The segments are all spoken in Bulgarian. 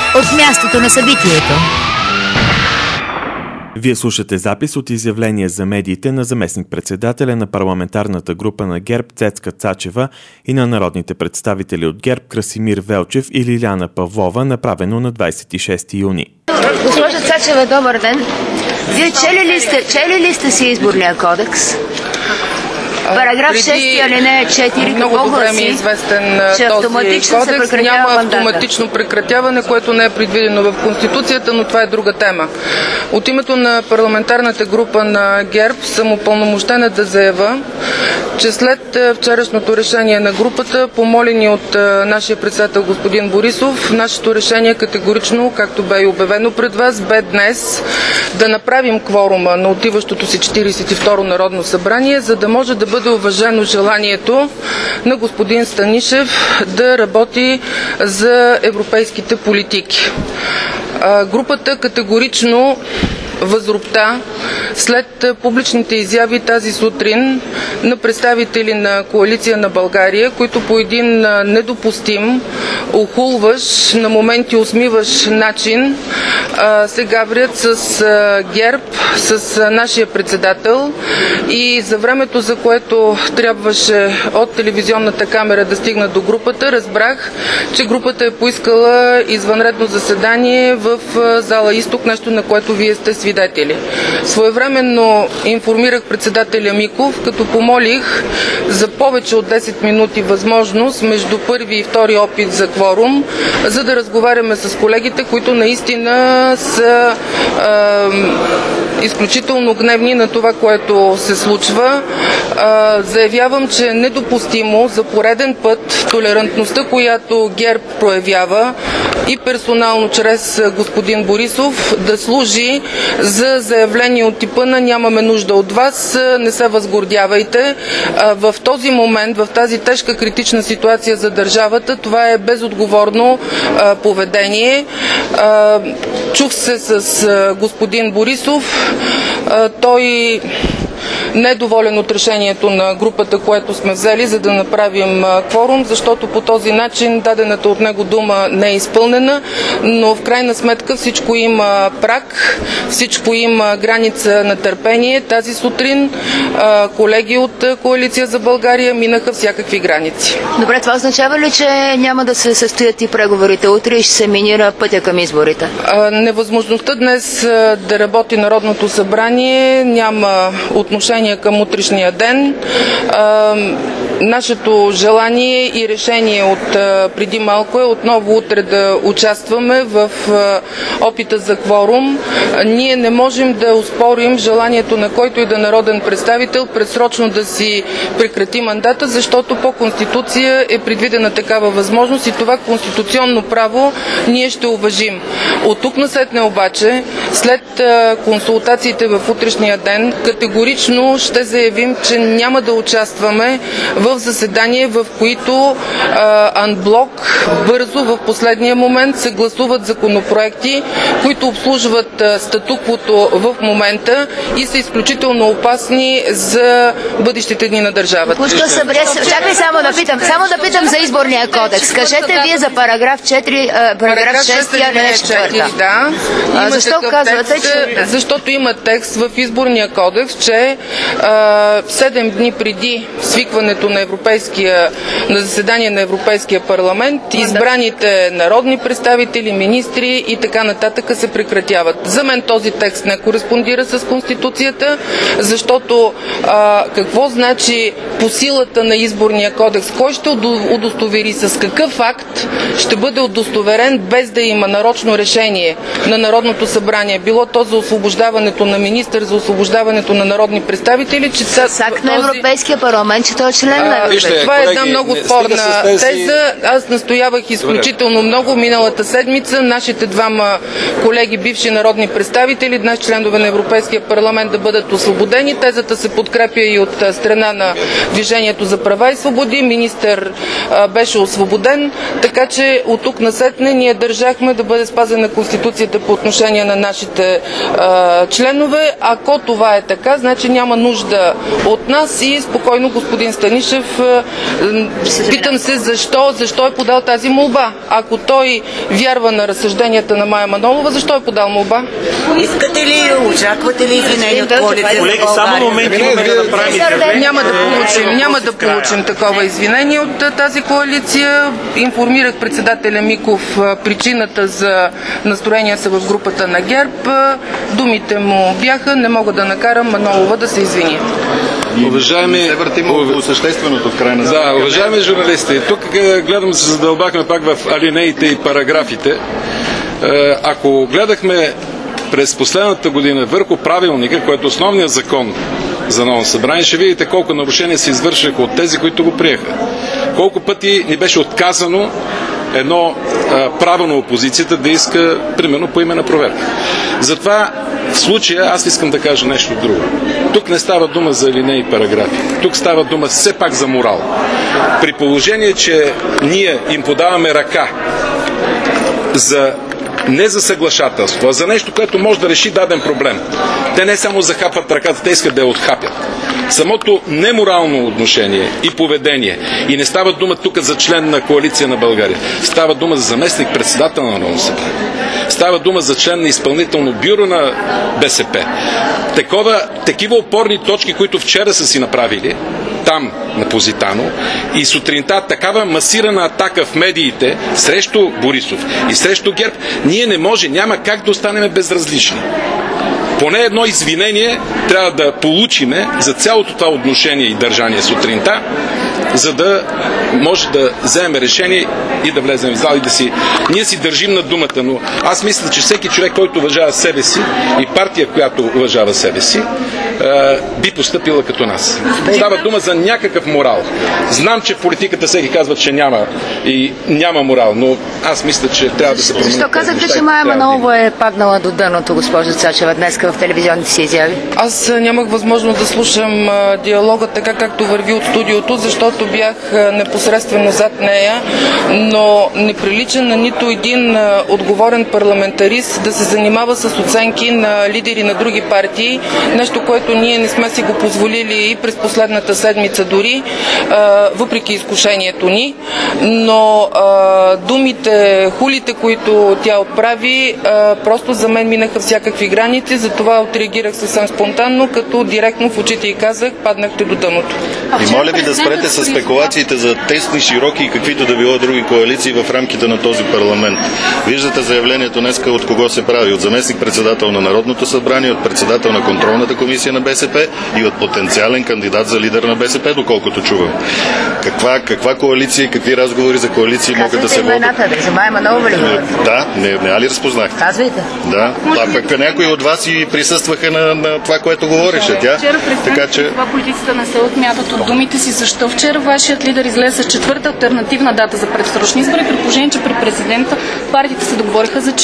от мястото на събитието. Вие слушате запис от изявление за медиите на заместник-председателя на парламентарната група на ГЕРБ Цецка Цачева и на народните представители от ГЕРБ Красимир Велчев и Лиляна Павлова, направено на 26 юни. Госпожа Цачева, добър ден. Вие чели ли сте си изборния кодекс? Параграф 6, алинея 4, много добре ми е известен този кодекс. Няма автоматично прекратяване, което не е предвидено в Конституцията, но това е друга тема. От името на парламентарната група на ГЕРБ съм упълномощена да заявя, че след вчерашното решение на групата, помолени от нашия председател господин Борисов, нашето решение категорично, както бе и обявено пред вас, бе днес да направим кворума на отиващото си 42-ро Народно събрание, за да може да бъде уважено желанието на господин Станишев да работи за европейските политики. Групата категорично възропта след публичните изяви тази сутрин на представители на Коалиция на България, които по един недопустим, охулващ, на моменти усмиващ начин се гаврят с ГЕРБ, с нашия председател, и за времето, за което трябваше от телевизионната камера да стигна до групата, разбрах, че групата е поискала извънредно заседание в зала Изток, нещо на което вие сте свидетели. Своевременно информирах председателя Миков, като помолих за повече от 10 минути възможност между първи и втори опит за кворум, за да разговаряме с колегите, които наистина са изключително гневни на това, което се случва. Заявявам, че е недопустимо за пореден път толерантността, която ГЕРБ проявява и персонално чрез господин Борисов, да служи за заявление от типа на "нямаме нужда от вас, не се възгордявайте". В този момент, в тази тежка критична ситуация за държавата, това е безотговорно поведение. Чух се с господин Борисов. Той не е доволен от решението на групата, което сме взели, за да направим кворум, защото по този начин дадената от него дума не е изпълнена, но в крайна сметка всичко има праг, всичко има граница на търпение. Тази сутрин колеги от Коалиция за България минаха всякакви граници. Добре, това означава ли, че няма да се състоят и преговорите утре и ще се минира пътя към изборите? Невъзможността днес да работи Народното събрание няма отношение към утрешния ден. Нашето желание и решение от преди малко е отново утре да участваме в опита за кворум. Ние не можем да оспорим желанието на който и да народен представител предсрочно да си прекрати мандата, защото по Конституция е предвидена такава възможност и това конституционно право ние ще уважим. От тук насетне обаче, след консултациите в утрешния ден, категорично ще заявим, че няма да участваме в заседание, в които анблок, бързо, в последния момент се гласуват законопроекти, които обслужват статуквото в момента и са изключително опасни за бъдещите дни на държавата. Чакай само да питам за изборния кодекс. Кажете вие за параграф 4, параграф 6, алинея 4. Да. Защо казвате, че... Защото има текст в изборния кодекс, че 7 дни преди свикването на заседание на Европейския парламент, избраните народни представители, министри и така нататък се прекратяват. За мен този текст не кореспондира с Конституцията, защото какво значи по силата на изборния кодекс? Кой ще удостовери, с какъв акт ще бъде удостоверен, без да има нарочно решение на Народното събрание? Било то за освобождаването на министър, за освобождаването на народни представители, че с акт на Европейския парламент, че той е член на Европейския. Това е една много спорна теза. Аз настоявах изключително много миналата седмица нашите двама колеги, бивши народни представители, днес членове на Европейския парламент, да бъдат освободени. Тезата се подкрепя и от страна на Движението за права и свободи. Министър беше освободен, така че от тук насетне ние държахме да бъде спазена Конституцията по отношение на нашите членове. Ако това е така, значи няма нужда от нас и спокойно господин Станишев, питам се защо е подал тази молба. Ако той вярва на разсъжденията на Мая Манолова, защо е подал молба? Искате ли, очаквате ли извинение от коалиция? Колеги, само момент имаме да направим изявление. Няма да получим такова извинение от тази коалиция. Информирах председателя Миков причината за настроенията в групата на ГЕРБ. Думите му бяха: не мога да накарам Манолова да се извини. Уважаеми журналисти, тук гледам се задълбахме пак в алинеите и параграфите. Ако гледахме през последната година върху правилника, който е основният закон за ново събрание, ще видите колко нарушения се извършиха от тези, които го приеха. Колко пъти ни беше отказано едно право на опозицията да иска, примерно, поименна проверка. Затова в случая аз искам да кажа нещо друго. Тук не става дума за алинеи и параграфи. Тук става дума все пак за морал. При положение, че ние им подаваме ръка не за съглашателство, а за нещо, което може да реши даден проблем. Те не само захапват ръката, те искат да я отхапят. Самото неморално отношение и поведение, и не става дума тук за член на Коалиция на България, става дума за заместник председател на Народното събрание. Става дума за член на изпълнително бюро на БСП. Такива опорни точки, които вчера са си направили там на Позитано, и сутринта такава масирана атака в медиите срещу Борисов и срещу ГЕРБ, ние няма как да останем безразлични. Поне едно извинение трябва да получиме за цялото това отношение и държание сутринта, за да може да вземем решение и да влезем в зал и ние си държим на думата, но аз мисля, че всеки човек, който уважава себе си и партия, която уважава себе си, би постъпила като нас. Става дума за някакъв морал. Знам, че в политиката всеки казва, че няма морал, но аз мисля, че трябва да се промени. Защо казахте, че Мая Манолова е паднала до дъното, госпожо Цачева, днес в телевизионните си изяви? Аз нямах възможност да слушам диалога така, както върви от студиото, защото бях непосредствено зад нея, но не прилича на нито един отговорен парламентарист да се занимава с оценки на лидери на други партии, нещо, което ние не сме си го позволили и през последната седмица дори, въпреки изкушението ни, но думите, хулите, които тя отправи, просто за мен минаха всякакви граници, затова отреагирах съвсем спонтанно, като директно в очите и казах: паднахте до дъното. И моля ви да спрете с спекулациите за тесни, широки и каквито да било други коалиции в рамките на този парламент. Виждате заявлението днеска от кого се прави: от заместник-председател на Народното събрание, от председател на контролната комисия на БСП и от потенциален кандидат за лидер на БСП, доколкото чувам. Каква коалиция и какви разговори за коалиции могат да се водят? За Мая Манолова ли? Да, не ли разпознахте? Казвайте. Да, пък някои от вас и присъстваха на това, което говореше тя. Така че това политиците не се отмятат от думите си. Защо вчера вашият лидер излезе с четвърта алтернативна дата за предсрочни избори, при положение, че при президента партиите се договориха за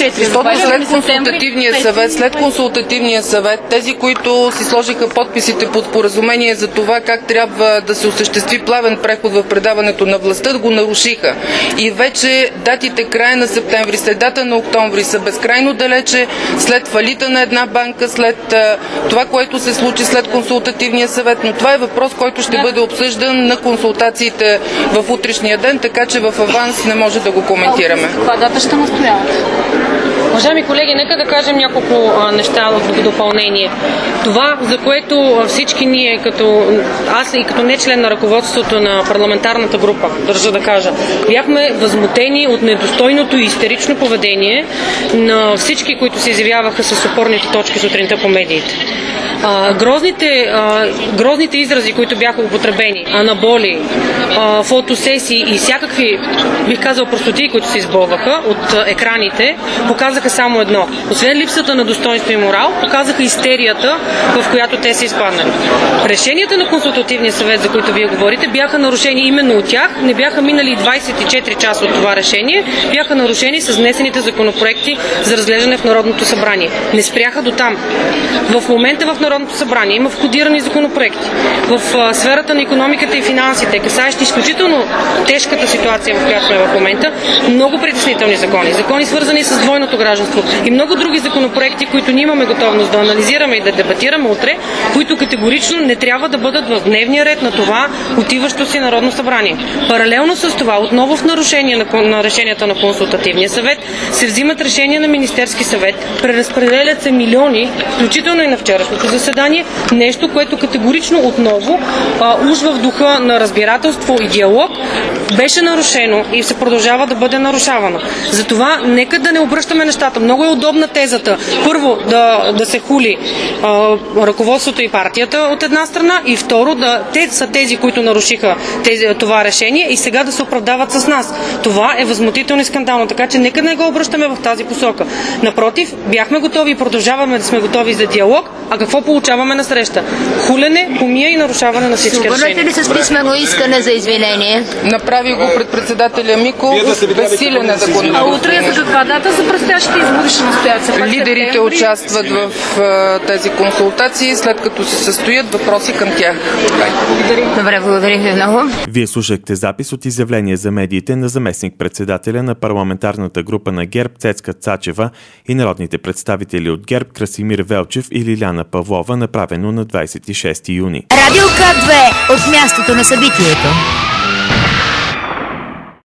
4. След консултативния съвет, тези, които си сложиха подписите под споразумение за това как трябва да се осъществи плавен преход в предаването на властта, го нарушиха. И вече датите края на септември, средата на октомври са безкрайно далече, след фалита на една банка, след това, което се случи след консултативния съвет, но това е въпрос, който ще бъде обсъждан на консултациите в утрешния ден, така че в аванс не може да го коментираме. Каква дата ще настоявате? Уважаеми колеги, нека да кажем няколко неща в допълнение. Това, за което всички ние, аз и като не член на ръководството на парламентарната група, държа да кажа, бяхме възмутени от недостойното и истерично поведение на всички, които се изявяваха с опорните точки сутринта по медиите. Грозните изрази, които бяха употребени, анаболи, фотосесии и всякакви, бих казал, простоти, които се избълваха от екраните, показаха само едно. Освен липсата на достоинство и морал, показаха истерията, в която те са изпаднали. Решенията на консултативния съвет, за които вие говорите, бяха нарушени именно от тях. Не бяха минали 24 часа от това решение, бяха нарушени с внесените законопроекти за разглеждане в Народното събрание. Не спряха до там. В момента в Народното събрание има входирани законопроекти в сферата на икономиката и финансите, касаещи изключително тежката ситуация, в която сме в момента, много притеснителни закони. Закони, свързани с двойното гражданство, гражданство и много други законопроекти, които ние имаме готовност да анализираме и да дебатираме утре, които категорично не трябва да бъдат в дневния ред на това отиващо си Народно събрание. Паралелно с това, отново в нарушение на решенията на Консултативния съвет, се взимат решения на Министерски съвет, преразпределят се милиони, включително и на вчерашното заседание, нещо, което категорично отново, уж в духа на разбирателство и диалог, беше нарушено и се продължава да бъде нарушавано. Затова нека да не обръщаме нещата. Много е удобна тезата. Първо да се хули ръководството и партията от една страна и второ те са тези, които нарушиха това решение и сега да се оправдават с нас. Това е възмутително и скандално, така че нека не го обръщаме в тази посока. Напротив, бяхме готови и продължаваме да сме готови за диалог, а какво получаваме на среща? Хулене, помия и нарушаване на всички решения. Обърнете ли с писмено искане за извинение? Направи го пред председателя Миков, безсилен да го направи. А утре за каква дата за предстоящите избори ще настоят? Лидерите участват в тези консултации, след като се състоят въпроси към тях. Добре, благодаря ви много. Вие слушахте запис от изявление за медиите на заместник-председателя на парламентарната група на ГЕРБ Цецка Цачева и народните представители от ГЕРБ Красимир Велчев и Лиляна Павлова, направено на 26 юни. Радио К2 от мястото на събитието.